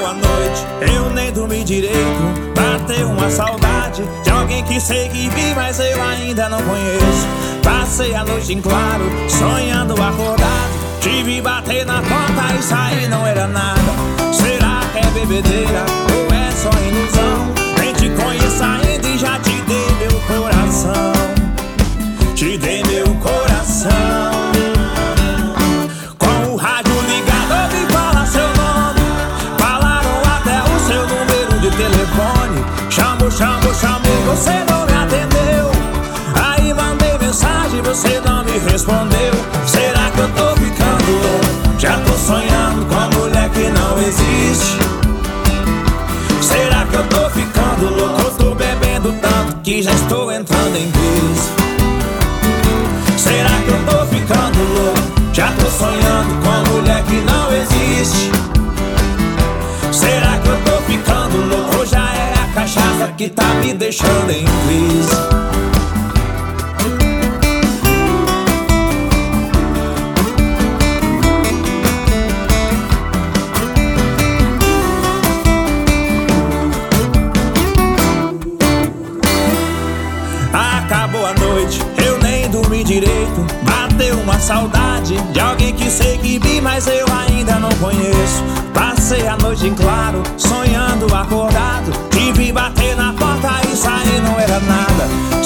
a noite, eu nem dormi direito. Bateu uma saudade de alguém que sei que vi, mas eu ainda não conheço. Passei a noite em claro, sonhando acordado. Tive bater na porta e sair não era nada. Será que é bebedeira ou é só ilusão? Nem te conheço ainda e já te dei meu coração. Te dei meu coração. Com o rádio ligado ouvi falar seu nome. Falaram até o seu número de telefone. Chamei, você não me atendeu. Aí mandei mensagem, você não me respondeu. Será que eu tô ficando louco? Já tô sonhando com a mulher que não existe. Será que eu tô ficando louco? Eu tô bebendo tanto que já estou entrando em crise. Será que eu tô ficando louco? Já tô sonhando com a mulher que não existe. Será que eu tô ficando louco? Ou já é a cachaça que tá me deixando em crise? Acabou a noite, eu nem dormi direito. Bateu uma saudade de alguém que sei que vi, mas eu ainda não conheço. Passei a noite em claro, sonhando acordado. Tive bater na porta e sair não era nada.